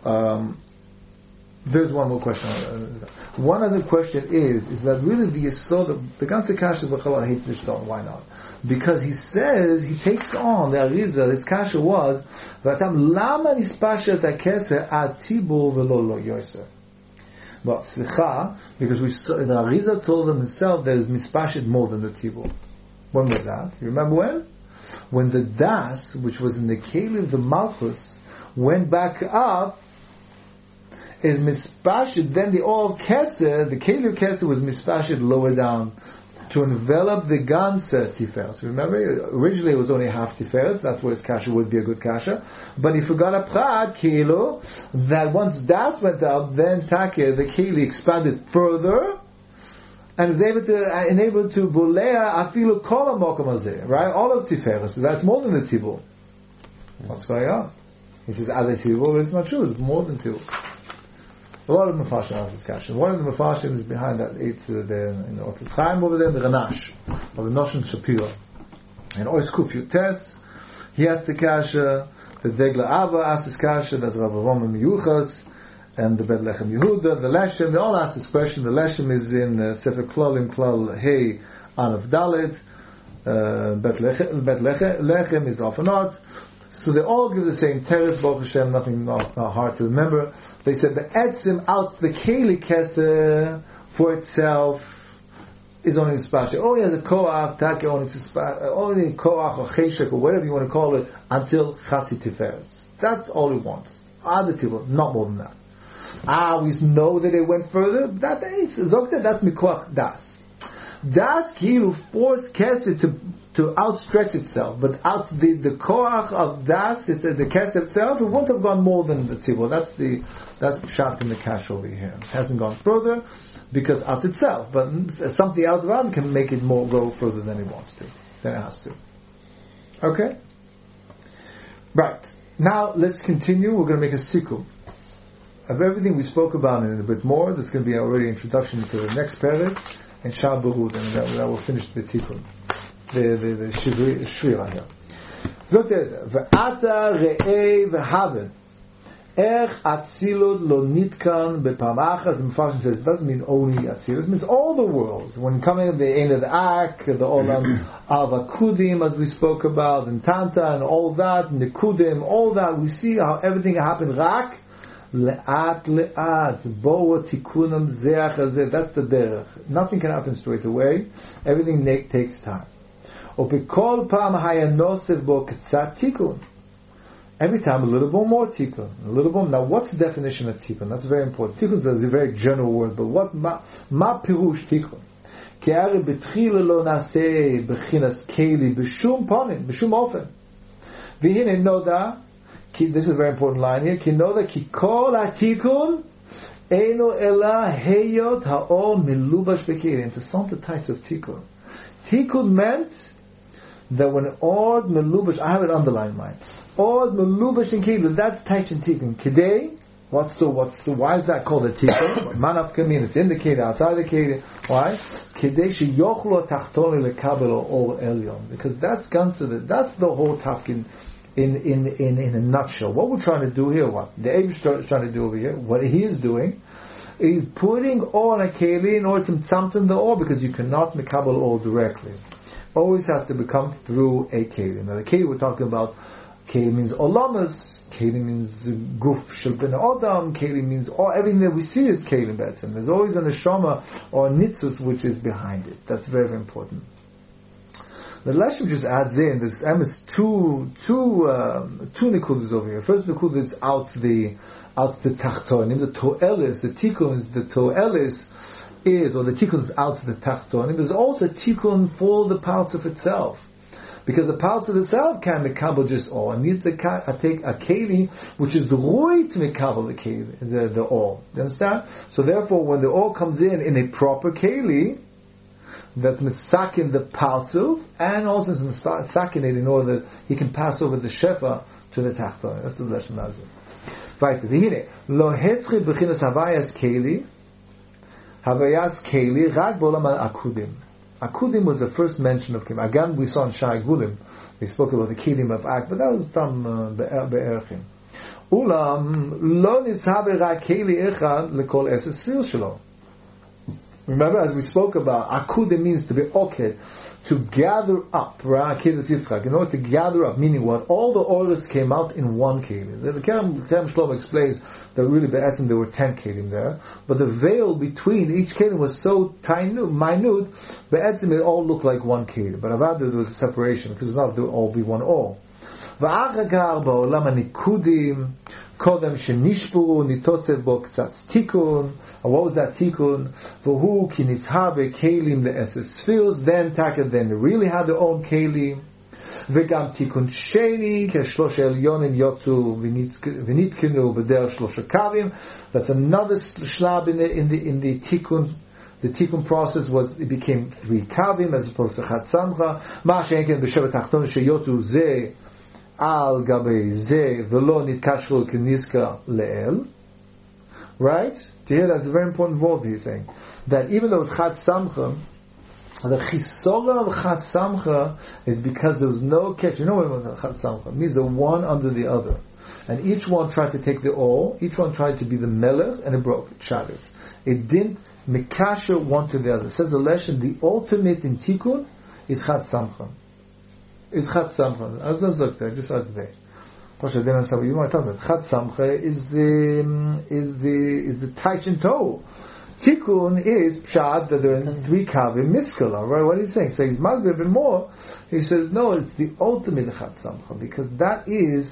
there's one more question. One other question is that really the Yesod, the ganze Kasha B'Chalal hates Nishton. Why not? Because he says, he takes on the Arizal, his Kasha was, V'atam lama nispasha et HaKeser ad Tibur v'lo lo yoser. But Slicha, because the Arizal told them himself there is mispashet more than the Tibur. When was that? You remember when? When the Das, which was in the Keli of the Malchus, went back up, is mispashed, then the all Keser, the Keli of Keser was mispashed lower down to envelop the Ganser Tiferes. Remember, originally it was only half Tiferes, that's where his Kasha would be a good Kasha. But he forgot a Prat, Kelo, that once Das went up, then Take, the Keli expanded further, and was enabled to Bolea Afilu Kol HaMokom Hazeh, right? All of Tiferes, so that's more than the Tibur. What's going on? He says, Ad Tibur, but it's not true, it's more than Tibur. A lot of Mepharshim have this question. One of the Mepharshim is behind that. It's there in the Otis Chaim over there, the Ranash of the Nosson Shapiro. And Ois Kuf Yutes, he asked the Kasha. The Degla Abba asked his Kasha. That's Rav Avram Miyuchas and the Bet Lechem Yehuda. The Leshem, they all asked this question. The Leshem is in Sefer Klolim Klal Hey Anav Dalet. Bet Lechem is often not. So they all give the same teretz, Baruch Hashem, nothing not hard to remember. They said the etzim out the keli keser for itself is only spashik. Only as a koach, take only koach or cheshek or whatever you want to call it until chatzi tiferes. That's all it wants. Other people, not more than that. We know that it went further. That's mikoach das. Das kilu forced keser to outstretch itself, but out the koach of das, the keser itself, it won't have gone more than the tzibur. That's pshat in the cash over here. It hasn't gone further because out itself, but something else around can make it more go further than it wants to, than it has to. Okay, right. Now let's continue. We're going to make a sikum of everything we spoke about and a bit more. There's going to be already an introduction to the next period and Shal Berud, and that will finish the tikkun. The Shvira here. Look at it. Ve'ata re'ei ve'haven. Ech atzilut lo nitkan bepam achas. The Mefarshim says it doesn't mean only atzilut. It means all the worlds. When coming the end of the Ark, the olam avakudim, as we spoke about, and Tanta, and all that, and the kudim, all that, we see how everything happened. Rak le'at boa tikunam zeach hazeh. That's the derech. Nothing can happen straight away. Everything takes time. Every time a little bit more tikkun, a little bit. Now, what's the definition of tikkun? That's very important. Tikkun is a very general word, but what ma pirush tikkun? Ki ari betchila lo naseh bechinas keli b'shum ponim b'shum ofen. V'hine noda. This is a very important line here. Ki noda ki kol hatikkun Eino ela heyot ha'or milubash bekelim. To some the types of tikkun. Tikkun meant that when Ord Melubash, I have it underlined mine. Ord Melubash in Keilu, that's Taichin Tikkun. Kidei, why is that called a Tikkun? Manaf Kamin, it's in the Keilu, outside the Keilu. Why? Kidei she yochlo tachtoni lekabel or elyon. Because that's considered, that's the whole tafkin in a nutshell. What we're trying to do here, what the Eibush is trying to do over here, what he is doing, is putting on a Keilu in order to tzamtzum the or, because you cannot mekabel or directly. Always has to become through a kelim. Now the kelim we're talking about, kelim means olamas, kelim means guf shel ben adam, kelim means everything that we see is kelim betzim. There's always an neshama or nitzus which is behind it. That's very, very important. The Leshem just adds in, there's two nikudas over here. First nikuda is out the tachtonim, the toelis, the tikkun is the toelis, or the tikkun is out to the tachtonim. There's also tikkun for the parts of itself, because the parts of itself can mekabel just or needs to take a keli which is rui to mekabel the keli, the or. You understand? So therefore, when the or comes in a proper keli, that's misakin the parts of, and also misakin it in order that he can pass over the shefa to the tachtonim. That's the lesson nazir. Right. V'hine lo hetzchi b'chinas havayas keli. Havayas Keli, Rag Bolam Akudim. Akudim was the first mention of Kelim. Again, we saw in Shai Gulim, they spoke about the Kelim of Ak, but that was done Be'erchim. Ulam, Lo Nishabe Rag Keli Echad Lekol Eses Sfir Shelo. Remember, as we spoke about, Akudim means to be oked, to gather up, right? In order to gather up, meaning what? All the orders came out in one kelim. The Kerem Shlomo explains that really, be'etzim, there were 10 kelim there, but the veil between each kelim was so minute, be'etzim, it all looked like one kelim. But about there was a separation, because not they would all be one all. V'achakar ba'olam ha'nikudim, kodem shenishburu nitotzev bo k'tzatz tikkun. And what was that tikkun? V'hu ki nitzhabe kelim le'eses sfiros. Then they really had their own kelim. V'gam tikkun sheni ke'shlosha elyonim yotzu v'nitkinu b'derech shlosha kavim. That's another shlab in the tikkun. The tikkun process was, it became 3 kavim as opposed to chat samcha. Ma she'enken b'shevet tachton sheyotzu ze al gabe ze v'lo nitkashru k'niska le'el. Right? To hear that's a very important word he's saying. That even though it's chat samcha, the chisola of chat samcha is because there was no catch. You know what chat samcha means? The one under the other. And each one tried to take the all, each one tried to be the melech, and it broke. Shabbos. It didn't mikasha one to the other. It says the lesson, the ultimate in tikkun is chat samcha. Is chat samcha. I was look there, just out there. You might tell me, chat samcha is the taichin toe. Tikkun is pshat that there are 3 kavim miskala, right? What he's saying? So he must be a bit more. He says no, it's the ultimate chat samcha, because that is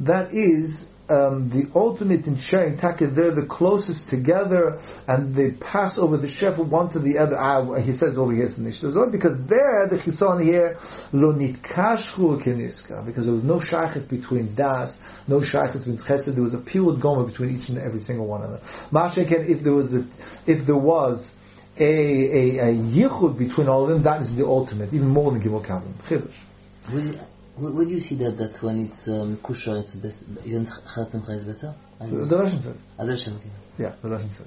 the ultimate in sharing. They're the closest together, and they pass over the shefa one to the other. He says over here, because there the chison here lo nitkashru keniska, because there was no shaykhis between das, no shaykhis between chesed. There was a pure goma between each and every single one of them. Mashenken, if there was a yichud between all of them, that is the ultimate, even more than gimel kavim. Chiddush. Where do you see that when it's kusher, it's best, even chat samcha is better? The Russian said. The Russian, okay. Yeah, the Russian said.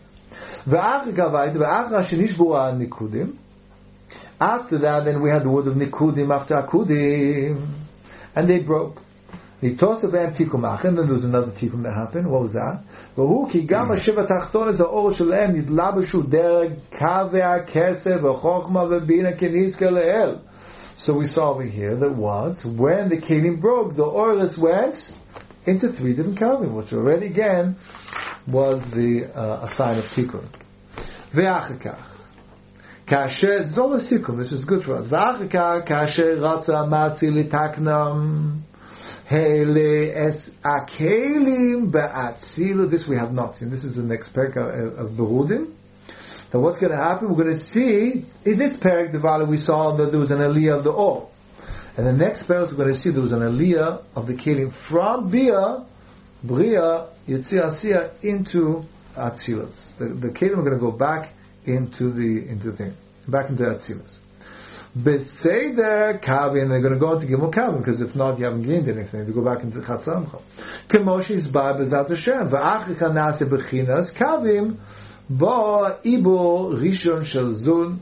After that, then we had the word of nikudim after akudim, and they broke. The toss of tikkun and then there was another tikkun that happened. What was that? So we saw over here that once, when the kelim broke, the oilers went into 3 different kavim, which already again was a sign of tikkun. Ve'achakach, kasher, it's all a tikkun, this is good for us. Ve'achakach, kasher ratza matzi litaknam, hele es akelim be'atzilu. This we have not seen. This is the next parak of Berudim. Then what's going to happen? We're going to see in this parak Devala we saw that there was an aliyah of the or, and the next parak we're going to see there was an aliyah of the kelim from bria Yitzir Asiyah into Atzilus. The kelim are going to go back into the thing, back into Atzilus. Beseder Kavim, they're going to go into Gimel Kavim, because if not, you haven't gained anything. You go back into Chatzamcha. Kemoshi is ba bezat Hashem. Va'achika nase bechinas Kavim ba ibo rishon shel zun.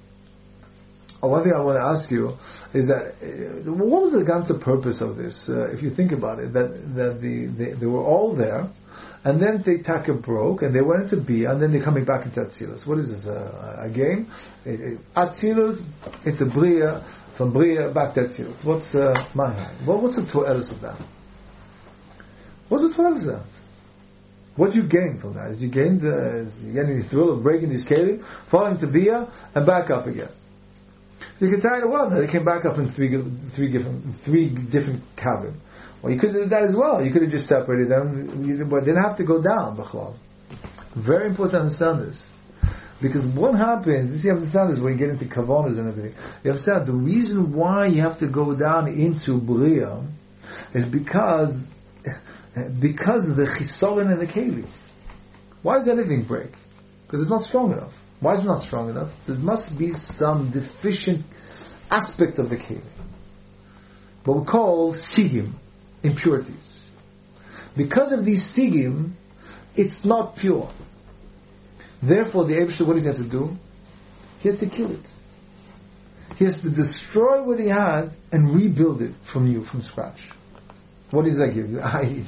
One thing I want to ask you is that what was the ganze purpose of this? If you think about it, that they were all there, and then they taka broke, and they went into Bia, and then they're coming back into Atzilus. What is this? A game? Atzilus into Bria, from Bria back to Atzilus. What's the to'elis of that? What's the to'elis of that? What do you gain from that? Did you gain any thrill of breaking these kelim, falling to Bia, and back up again? So you can tell you, well, they came back up in three different kavim. Well, you could have done that as well. You could have just separated them, but they didn't have to go down. Very important to understand this. Because what happens, you have to understand this when you get into kavanas and everything. You understand the reason why you have to go down into Bria is because of the chisorin and the keli. Why does anything break? Because it's not strong enough. Why is it not strong enough? There must be some deficient aspect of the keli. What we call sigim, impurities. Because of these sigim, it's not pure. Therefore, the Eibusher, what he has to do? He has to kill it. He has to destroy what he had and rebuild it from scratch. What does that give you?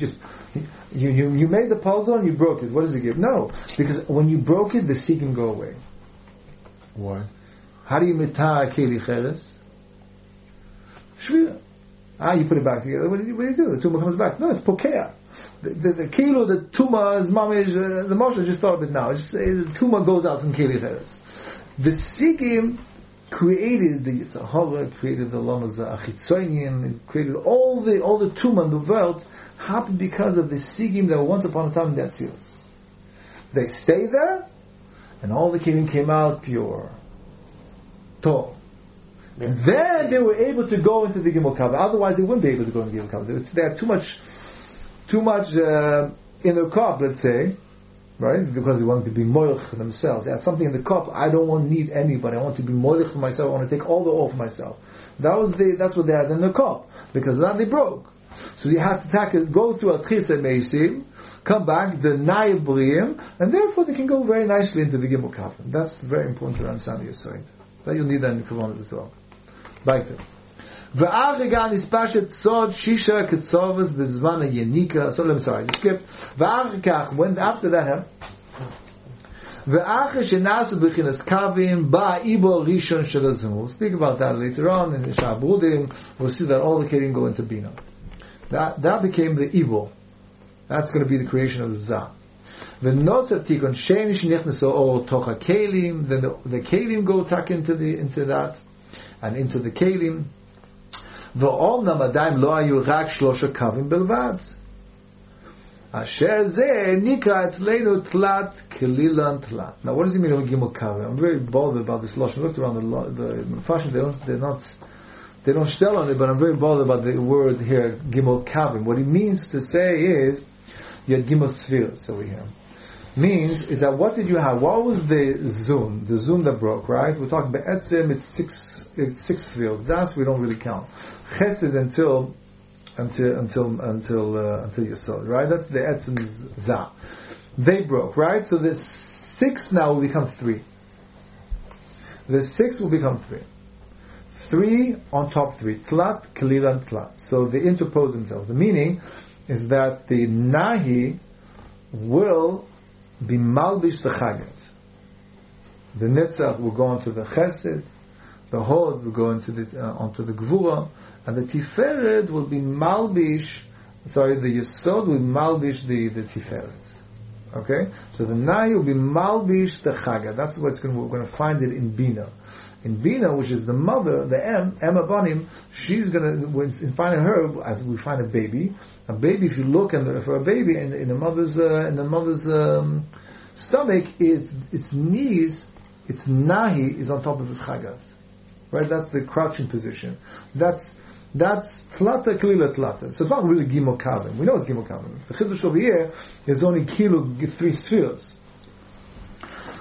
You made the puzzle and you broke it. What does it give? No, because when you broke it, the sigim go away. Why? How do you mitah keli cheres? Shvira. You put it back together. What do you do? The tumah comes back. No, it's pokea. The kilo, the tumah is mamish. The Moshe just thought of it now. The tumah goes out from keli cheres. The sigim created the Yitzhahara, created the Lamas Achitzoinian, created all the tumah in the world, happened because of the sigim that were once upon a time in the Atzilus. They stayed there, and all the kelim came out pure. Tov. And then they were able to go into the Gimel Kavim. Otherwise, they wouldn't be able to go into the Gimel Kavim. They had too much in their cup, let's say, right? Because they wanted to be moilch for themselves. They had something in the cup. I don't want to need anybody. I want to be moilch for myself. I want to take all the oil for myself. That's what they had in the cup. Because then they broke. So you have to go through a tchisa meisim, come back, the nayib briyim, and therefore they can go very nicely into the Gimel Kavim. That's very important to understand the Yisrael. That you'll need that in the Kavanas as well. Weiter. V'achigan ispashet sod shisha ketzovas b'zvana yenika. So I'm sorry, just skip. V'achikach, when after that happened, v'achik shenasu b'chinas kavim ba ibo rishon shelazim. We'll speak about that later on in the Shabrudim. We'll see that all the kelim go into Bina. That became the ibo. That's going to be the creation of the Zah. V'notzav tikon sheni shenichneso or tocha kelim. Then the kelim go tuck into that and into the kelim. V'omnam adayim lo ayu rak shlosha kavim belvad. Asher zeh nikra etzleinu tlat kelilan tlat. Now, what does it mean on Gimel Kavim? I'm very bothered about this lashon. I looked around the fashion. They don't shtel on it, but I'm very bothered about the word here Gimel Kavim. What it means to say is you had Gimel Sfiras over here. Means is that what did you have? What was the zoom that broke? Right? We're talking about etzim. It's six fields. Das we don't really count. Chesed until Yesod. Right? That's the etzim zah. They broke. Right? So the 6 now will become 3. The 6 will become 3. 3 on top 3. Tlat, kalila, and tlat. So they interpose themselves. The meaning is that the nahi will be malbish the chagat. The netzach will go onto the chesed, the hod will go onto the gvura, and the tiferet will be malbish. The yesod will malbish the tiferet. Okay, so the nahi will be malbish the chagat. That's we're going to find it in Bina. In Bina, which is the mother, the Em Abanim, she's going to find her as we find a baby. A baby, if you look for a baby in the mother's stomach, its knees, its nahi is on top of its chagas. Right? That's the crouching position. That's tlata kalila tlata. So it's not really Gimel Kavim. We know it's Gimel Kavim. The Chiddush over here is only kilo 3 spheres.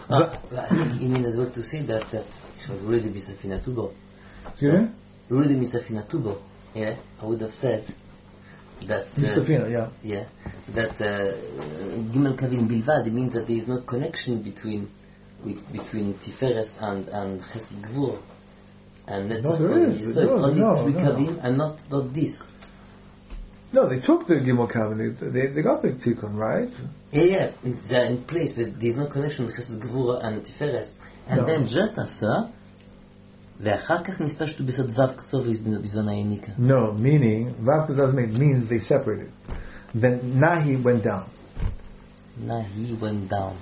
I think you mean as well to say that really Misafina Tubo. Excuse me? Really Misafina Tubo. Yeah, I would have said that. Misafina, yeah. Yeah, that Gimel Kavim Bilvad, it means that there is no connection between Tiferes and Chesed Gvur. And that's there is. so only three No. Kavim and not this. No, they took the Gimel Kavim. They got the Tikkun, right? Yeah, they're in place, but there's no connection with Chesed Gvura and Tiferes. And No. then just after, ואחר כך נספשתו בסוד ו' קצור בזמן היניקה. No, meaning, Vav doesn't means they separated. Then Nahi went down. He went down.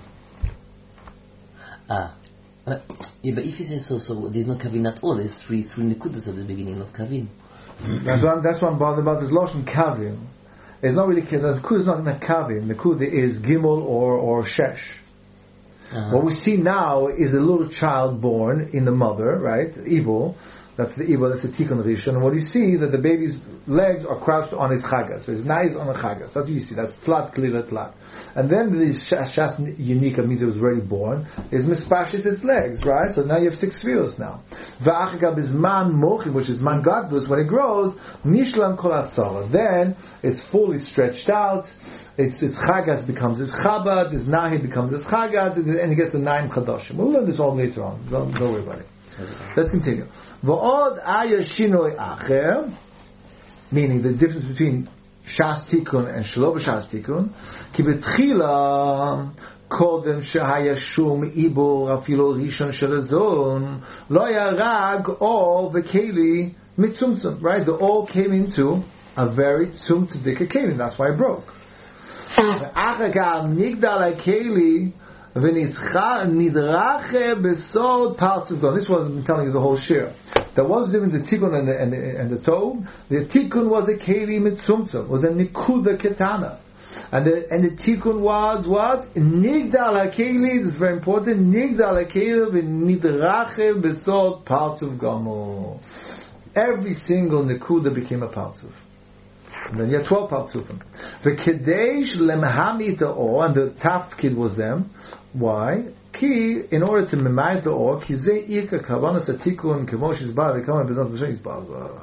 But if you say so there's no Kavin at all, there's three Nekudas at the beginning, not Kavin. That's what I'm bothered about this Loshen Kavim. It's not really, the Nekud is not Kavim. Nekud is Gimel or Shesh. What we see now is a little child born in the mother, right? Evil. That's the evil, that's the Tikkun Rishon. And what you see, that the baby's legs are crouched on his chagas. So his knives on the chagas. That's what you see. That's tlat, klila, tlat. And then the shas unika means it was already born, is mispashit its legs, right? So now you have 6 spheres now. Va'achagav is man mochim, which is man gadlus. When it grows, nishlam kol asara. Then it's fully stretched out. Its chagas becomes its chabad, its nahi becomes its chagad, and it gets the 9 chadashim. We'll learn this all later on. Don't worry about it. Let's continue. V'od aya shinoi acher, meaning the difference between Shas Tikkun and Shelo b'Shas Tikkun, ki betchila kodem shehaya shum ibur afilo rishon shel hazon lo yarag or v'keli mitzumtzum. Right, the all came into a very tzumtzadika keli. That's why it broke. V'achar ka'al nigdal ha'keli v'nidrache besod parts of God. This was I'm telling you the whole shir. There was a difference in Tikkun and the Tov. The Tikkun was a keli mitzumtzum, was a nikuda ketana, and the Tikkun was what? Nigdal hakeli. This is very important. Nigdal hakeli v'nidrache besod parts of Gamo. Every single nikuda became a partzuf. And then you have 12 partzufim. The kedesh lemhami ta'or, and the tafkid was them. Why? Ki, in order to memay the or, ki ze irka kavanas atikun kemosh izbar v'kaman bezant v'shem izbar.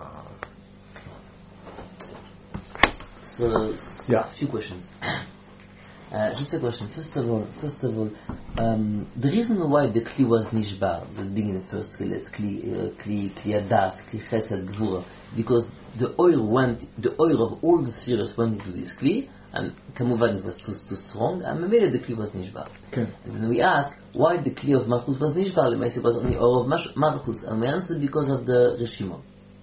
So, Yeah. few questions. Just a question. First of all, the reason why the kli was nishbar, the beginning first kli adat, kli chesed gvura, because the oil of all the spheres went into this kli, and kamuvan it was too strong, and maybe the kli was nishbar. Okay. And then we ask why the kli of malchus was nishbar, it was only oil of malchus, and we answered because of the reshima.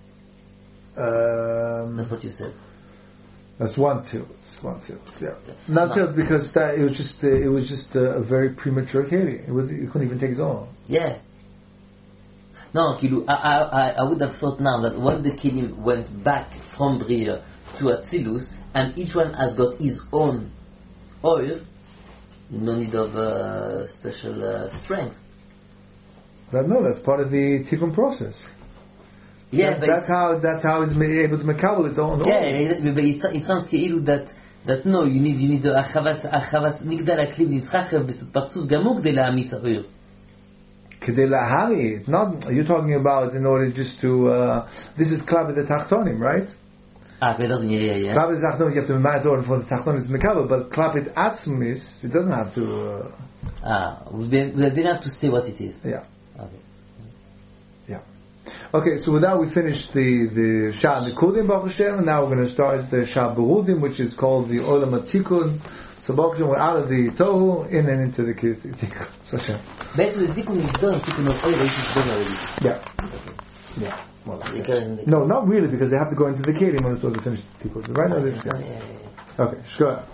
That's what you said. That's 1-2. It's 1-2. Yeah. Not just because it was just a very premature keli. He couldn't even take his own. Yeah. No, Kilu, I would have thought now that when the Kilim went back from Bria to Atzilus, and each one has got his own oil, no need of special strength. But no, that's part of the Tikkun process. Yeah, that's how it's able to makabel its own oil. Yeah, but it sounds כאילו that no, you need החבס נגדל הכלי נצחחב בפרצוף גמור כדי להעמיס האויר. Kedei lahari. Not you're talking about in order just to. This is klabed the tachtonim, right? Yeah. Klabed the tachtonim, you have to remind order for the tachtonim to makabel, but klabed atzmis, it doesn't have to. We didn't have to say what it is. Yeah. Okay. Yeah. Okay, so with that we finished the Shah Nikudim Baruch Hashem, and now we're going to start the Shah Berudim, which is called the Olam HaTikun. So Baruch Hashem, we're out of the Tohu, in and into the Tikkun. So Hashem. בעצם the Tikkun is done, Tikkun of oil is done already. Yeah. Yeah. Well, Yeah. no, not really, because they have to go into the Kelim when it's all finished Tikkun. Right now, Yeah. okay, Shkoyach.